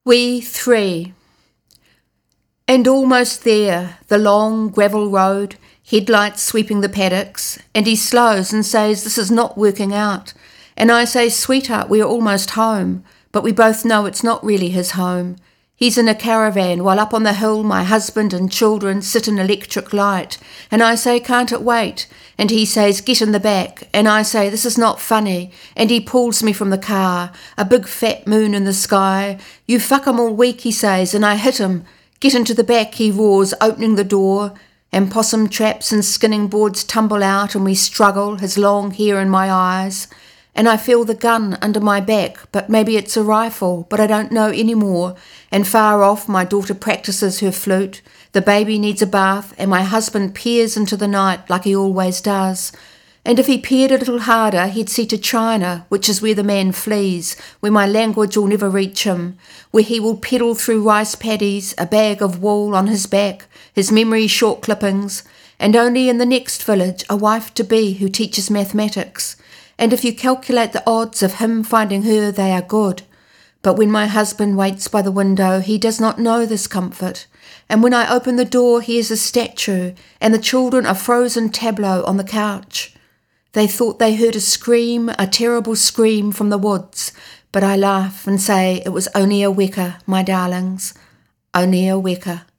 We three. And almost there, the long gravel road, headlights sweeping the paddocks, and he slows and says this is not working out. And I say, sweetheart, we are almost home, but we both know it's not really his home. He's in a caravan, while up on the hill my husband and children sit in electric light. And I say, can't it wait? And he says, get in the back. And I say, this is not funny. And he pulls me from the car, a big fat moon in the sky. You fuck 'em all week, he says, and I hit him. Get into the back, he roars, opening the door. And possum traps and skinning boards tumble out, and we struggle, his long hair in my eyes. And I feel the gun under my back, but maybe it's a rifle, but I don't know anymore. And far off, my daughter practices her flute. The baby needs a bath, and my husband peers into the night like he always does. And if he peered a little harder, he'd see to China, which is where the man flees, where my language will never reach him, where he will pedal through rice paddies, a bag of wool on his back, his memory short clippings, and only in the next village a wife-to-be who teaches mathematics. And if you calculate the odds of him finding her, they are good. But when my husband waits by the window, he does not know this comfort. And when I open the door, he is a statue, and the children a frozen tableau on the couch. They thought they heard a scream, a terrible scream from the woods, but I laugh and say it was only a weka, my darlings, only a weka.